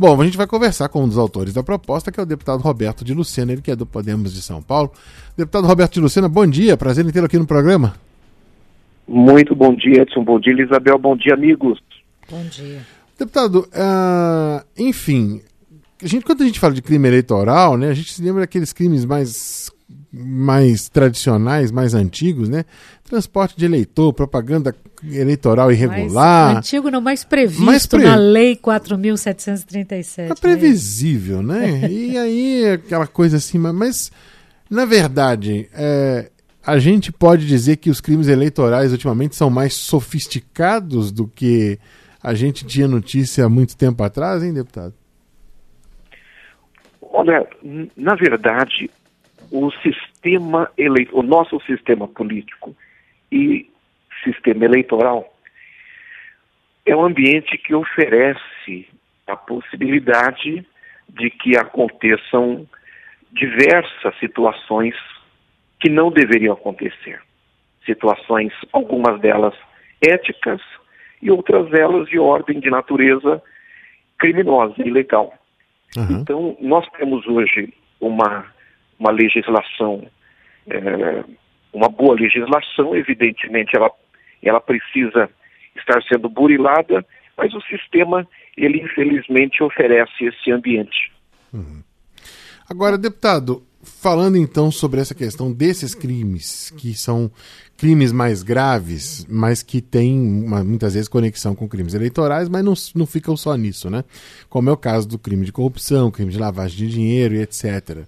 Bom, a gente vai conversar com um dos autores da proposta, que é o deputado Roberto de Lucena, ele que é do Podemos de São Paulo. Deputado Roberto de Lucena, bom dia, prazer em tê-lo aqui no programa. Muito bom dia, Edson, bom dia, Isabel, bom dia, amigos. Bom dia. Deputado, enfim, quando a gente fala de crime eleitoral, né, a gente se lembra daqueles crimes mais tradicionais, mais antigos, né? Transporte de eleitor, propaganda eleitoral irregular. Mais antigo não, mais previsto na Lei 4.737. É previsível, né? E aí, aquela coisa assim, mas na verdade, a gente pode dizer que os crimes eleitorais ultimamente são mais sofisticados do que a gente tinha notícia há muito tempo atrás, hein, deputado? Olha, na verdade, o nosso sistema político e sistema eleitoral é um ambiente que oferece a possibilidade de que aconteçam diversas situações que não deveriam acontecer. Situações, algumas delas éticas e outras delas de ordem de natureza criminosa, ilegal. Uhum. Então, nós temos hoje uma legislação, uma boa legislação, evidentemente ela precisa estar sendo burilada, mas o sistema, ele infelizmente oferece esse ambiente. Uhum. Agora, deputado, falando então sobre essa questão desses crimes, que são crimes mais graves, mas que têm muitas vezes conexão com crimes eleitorais, mas não ficam só nisso, né? Como é o caso do crime de corrupção, crime de lavagem de dinheiro e etc.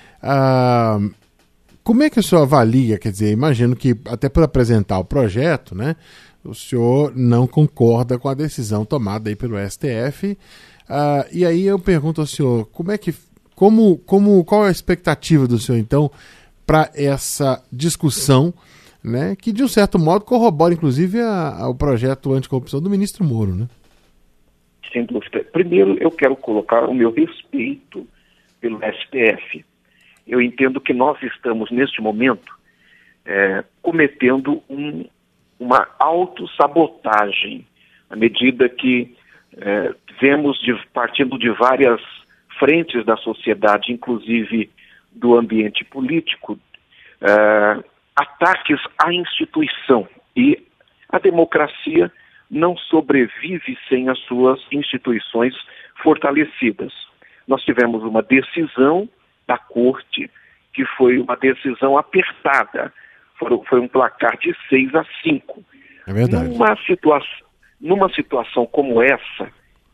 Como é que o senhor avalia, quer dizer, imagino que até por apresentar o projeto, né, o senhor não concorda com a decisão tomada aí pelo STF, e aí eu pergunto ao senhor, qual é a expectativa do senhor, então, para essa discussão, né, que de um certo modo corrobora, inclusive, o projeto anticorrupção do ministro Moro, né? Sem dúvida. Primeiro, eu quero colocar o meu respeito pelo STF. Eu entendo que nós estamos, neste momento, cometendo uma autossabotagem, à medida que vemos, partindo de várias frentes da sociedade, inclusive do ambiente político, ataques à instituição. E a democracia não sobrevive sem as suas instituições fortalecidas. Nós tivemos uma decisão da Corte, que foi uma decisão apertada. Foi um placar de 6-5. É verdade. Numa situação como essa,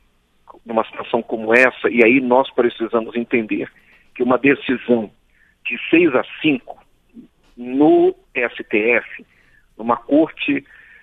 e aí nós precisamos entender que uma decisão de 6-5 no STF, numa corte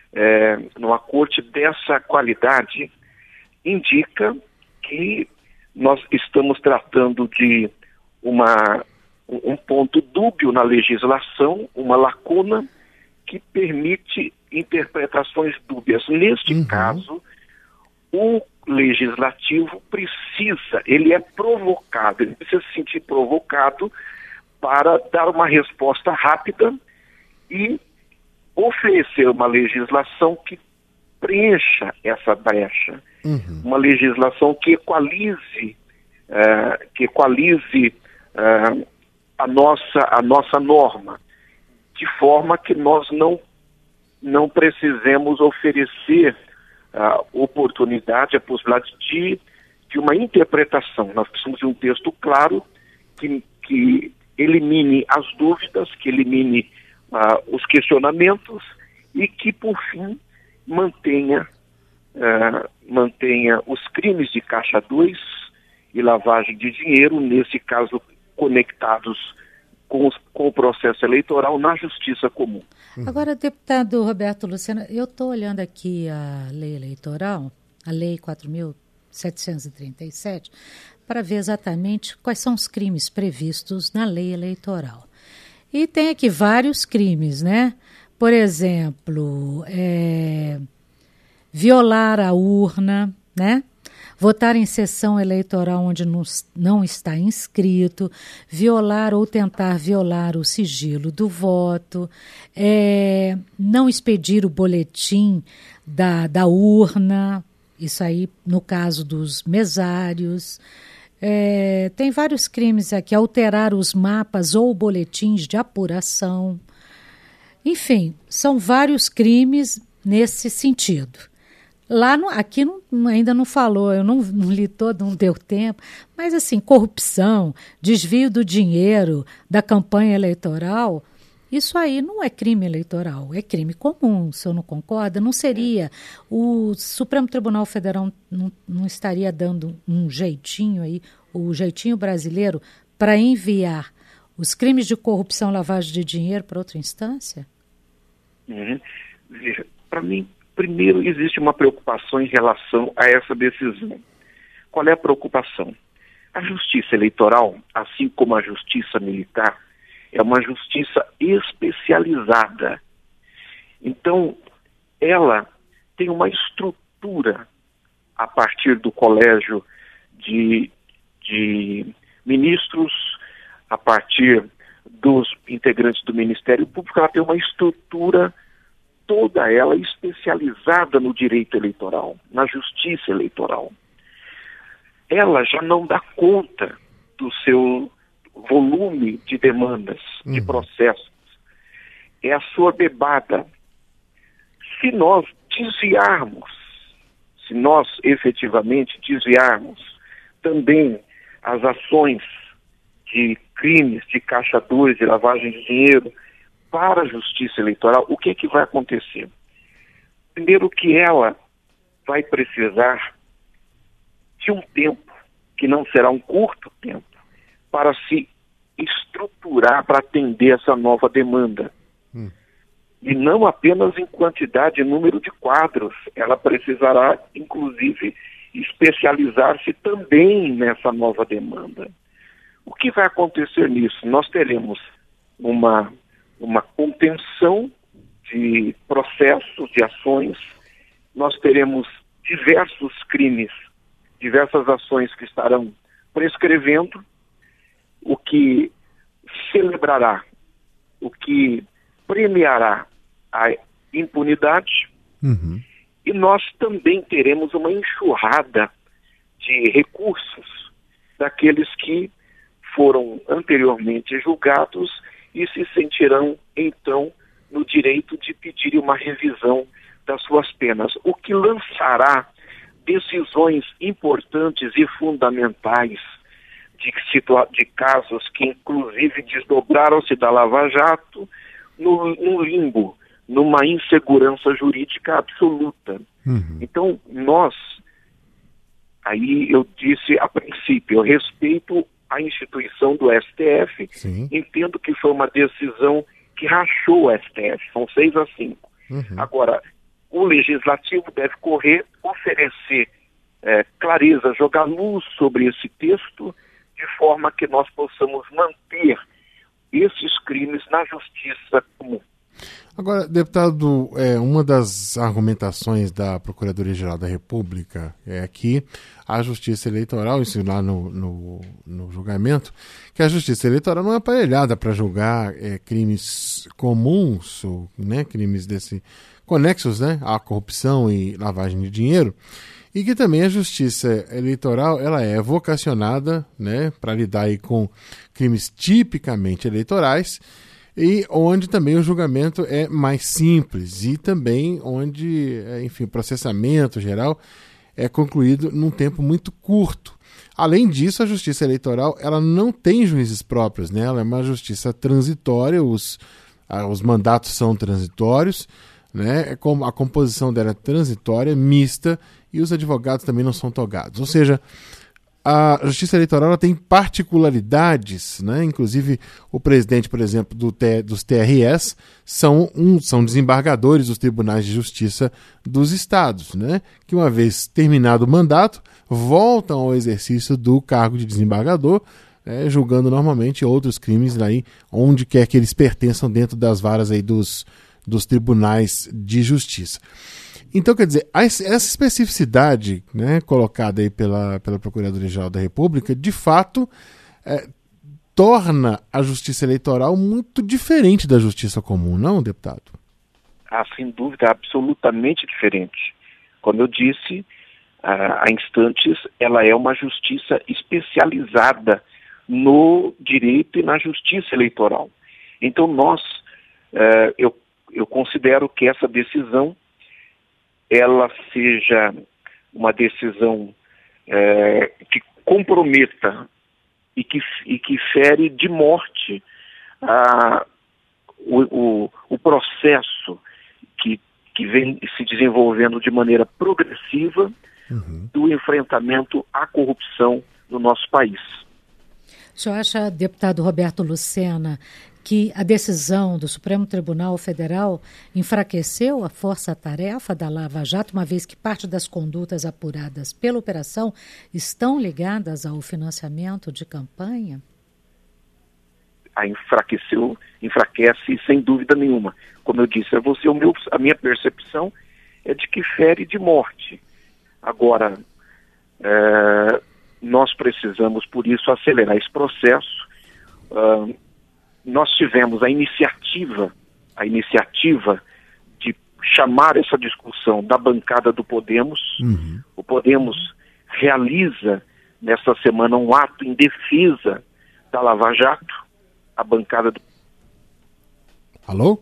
dessa qualidade, indica que nós estamos tratando de um ponto dúbio na legislação, uma lacuna que permite interpretações dúbias. Neste caso, o legislativo ele é provocado, ele precisa se sentir provocado para dar uma resposta rápida e oferecer uma legislação que preencha essa brecha, uma legislação que equalize a nossa norma, de forma que nós não precisemos oferecer a oportunidade, a possibilidade de uma interpretação. Nós precisamos de um texto claro que elimine as dúvidas, que elimine os questionamentos e que, por fim, mantenha os crimes de Caixa 2 e lavagem de dinheiro, nesse caso conectados com o processo eleitoral na justiça comum. Agora, deputado Roberto Lucena, eu estou olhando aqui a lei eleitoral, a lei 4.737, para ver exatamente quais são os crimes previstos na lei eleitoral. E tem aqui vários crimes, né? Por exemplo, violar a urna, né? Votar em sessão eleitoral onde não está inscrito, violar ou tentar violar o sigilo do voto, não expedir o boletim da urna, Isso aí no caso dos mesários. Tem vários crimes aqui, alterar os mapas ou boletins de apuração. Enfim, são vários crimes nesse sentido. Aqui ainda não falou, eu não li todo, não deu tempo, mas assim, corrupção, desvio do dinheiro da campanha eleitoral, isso aí não é crime eleitoral, é crime comum. O senhor não concorda? Não seria, o Supremo Tribunal Federal não estaria dando um jeitinho aí, o jeitinho brasileiro, para enviar os crimes de corrupção, lavagem de dinheiro para outra instância? Veja, para mim, primeiro existe uma preocupação em relação a essa decisão. Qual é a preocupação? A justiça eleitoral, assim como a justiça militar, é uma justiça especializada. Então, ela tem uma estrutura a partir do colégio de ministros, a partir dos integrantes do Ministério Público, ela tem uma estrutura toda ela especializada no direito eleitoral, na justiça eleitoral. Ela já não dá conta do seu volume de demandas, de processos. É assoberbada. Se nós efetivamente desviarmos também as ações de crimes, de caixa 2, de lavagem de dinheiro, para a justiça eleitoral, o que é que vai acontecer? Primeiro que ela vai precisar de um tempo, que não será um curto tempo, para se estruturar para atender essa nova demanda. E não apenas em quantidade e número de quadros, ela precisará, inclusive, especializar-se também nessa nova demanda. O que vai acontecer nisso? Nós teremos uma contenção de processos, de ações, nós teremos diversos crimes, diversas ações que estarão prescrevendo, o que celebrará, o que premiará a impunidade, e nós também teremos uma enxurrada de recursos daqueles que foram anteriormente julgados e se sentirão, então, no direito de pedir uma revisão das suas penas, o que lançará decisões importantes e fundamentais de casos que, inclusive, desdobraram-se da Lava Jato no limbo, numa insegurança jurídica absoluta. Então, aí eu disse a princípio, eu respeito a instituição do STF, sim, entendo que foi uma decisão que rachou o STF, são 6-5. Agora, o Legislativo deve oferecer clareza, jogar luz sobre esse texto, de forma que nós possamos manter esses crimes na justiça comum. Agora, deputado, uma das argumentações da Procuradoria-Geral da República é que a Justiça Eleitoral, isso lá no julgamento, que a Justiça Eleitoral não é aparelhada para julgar crimes comuns, ou, né, crimes conexos, né, à corrupção e lavagem de dinheiro, e que também a Justiça Eleitoral ela é vocacionada, né, para lidar aí com crimes tipicamente eleitorais, e onde também o julgamento é mais simples e também onde, enfim, o processamento geral é concluído num tempo muito curto. Além disso, a Justiça Eleitoral ela não tem juízes próprios, né? Ela é uma justiça transitória, os mandatos são transitórios, né? A composição dela é transitória, mista, e os advogados também não são togados. Ou seja, a Justiça Eleitoral ela tem particularidades, né? Inclusive o presidente, por exemplo, dos TRS são desembargadores dos tribunais de justiça dos estados, né? Que uma vez terminado o mandato, voltam ao exercício do cargo de desembargador, julgando normalmente outros crimes aí, onde quer que eles pertençam dentro das varas aí dos tribunais de justiça. Então, quer dizer, essa especificidade, né, colocada aí pela Procuradoria-Geral da República, de fato, torna a justiça eleitoral muito diferente da justiça comum, não, deputado? Sem dúvida, absolutamente diferente. Como eu disse, há instantes, ela é uma justiça especializada no direito e na justiça eleitoral. Então eu considero que essa decisão ela seja uma decisão que comprometa e que fere de morte o processo que vem se desenvolvendo de maneira progressiva do enfrentamento à corrupção no nosso país. O senhor acha, deputado Roberto Lucena, que a decisão do Supremo Tribunal Federal enfraqueceu a força-tarefa da Lava Jato, uma vez que parte das condutas apuradas pela operação estão ligadas ao financiamento de campanha? Enfraquece sem dúvida nenhuma. Como eu disse a você, a minha percepção é de que fere de morte. Agora, nós precisamos, por isso, acelerar esse processo. Nós tivemos a iniciativa de chamar essa discussão da bancada do Podemos. O Podemos realiza, nesta semana, um ato em defesa da Lava Jato. A bancada do... Alô?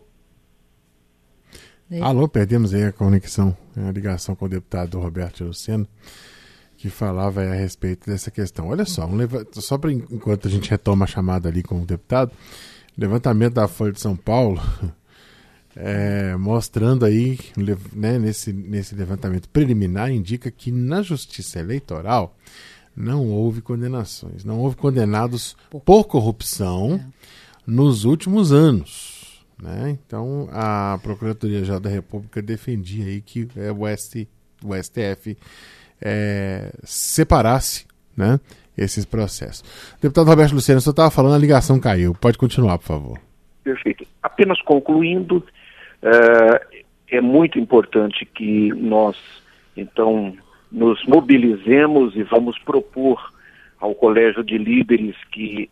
Alô, perdemos aí a conexão, a ligação com o deputado Roberto Lucena, que falava a respeito dessa questão. Olha só, só para enquanto a gente retoma a chamada ali com o deputado, levantamento da Folha de São Paulo, mostrando aí, né, nesse levantamento preliminar, indica que na Justiça Eleitoral não houve condenações, não houve condenados por corrupção nos últimos anos, né? Então a Procuradoria-Geral da República defendia aí que o STF separasse, né, esses processos. Deputado Roberto Lucena, o senhor estava falando, a ligação caiu. Pode continuar, por favor. Perfeito. Apenas concluindo, é muito importante que nós, então, nos mobilizemos e vamos propor ao Colégio de Líderes que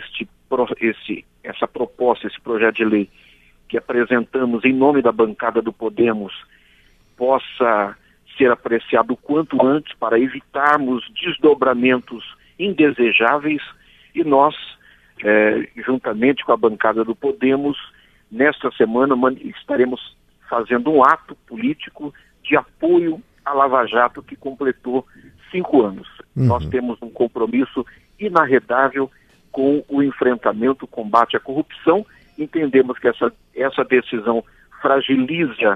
essa proposta, esse projeto de lei que apresentamos em nome da bancada do Podemos possa ser apreciado o quanto antes para evitarmos desdobramentos indesejáveis, e nós, juntamente com a bancada do Podemos, nesta semana estaremos fazendo um ato político de apoio à Lava Jato, que completou 5 anos. Nós temos um compromisso inarredável com o enfrentamento, o combate à corrupção. Entendemos que essa decisão fragiliza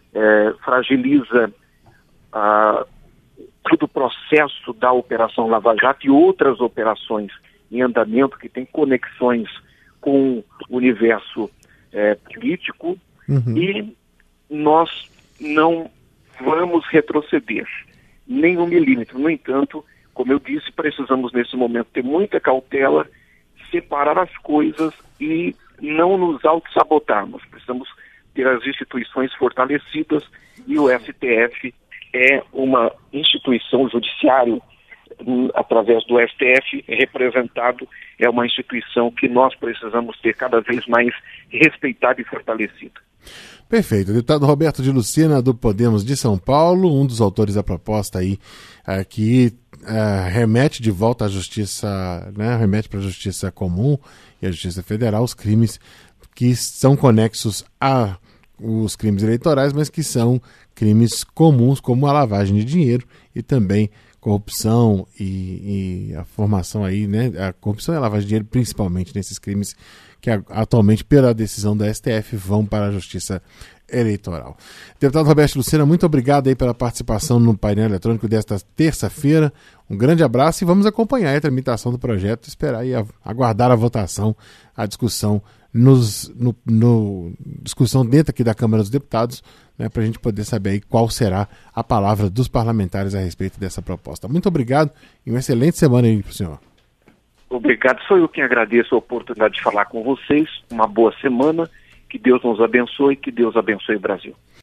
todo o processo da Operação Lava Jato e outras operações em andamento que têm conexões com o universo político, e nós não vamos retroceder nem 1 milímetro. No entanto, como eu disse, precisamos nesse momento ter muita cautela, separar as coisas e não nos auto-sabotarmos. Precisamos ter as instituições fortalecidas, e o STF é uma instituição judiciária, através do STF, representado, é uma instituição que nós precisamos ter cada vez mais respeitada e fortalecida. Perfeito. O deputado Roberto de Lucena, do Podemos de São Paulo, um dos autores da proposta aí, que remete de volta à justiça, né, remete para a justiça comum e a justiça federal os crimes que são conexos a os crimes eleitorais, mas que são crimes comuns, como a lavagem de dinheiro e também corrupção e a formação aí, né, a corrupção e a lavagem de dinheiro, principalmente nesses crimes que atualmente, pela decisão da STF, vão para a Justiça Eleitoral. Deputado Roberto Lucena, muito obrigado aí pela participação no painel eletrônico desta terça-feira. Um grande abraço e vamos acompanhar a tramitação do projeto, esperar e aguardar a votação, a discussão discussão dentro aqui da Câmara dos Deputados, né, para a gente poder saber aí qual será a palavra dos parlamentares a respeito dessa proposta. Muito obrigado e uma excelente semana aí para o senhor. Obrigado, sou eu quem agradeço a oportunidade de falar com vocês. Uma boa semana, que Deus nos abençoe, que Deus abençoe o Brasil.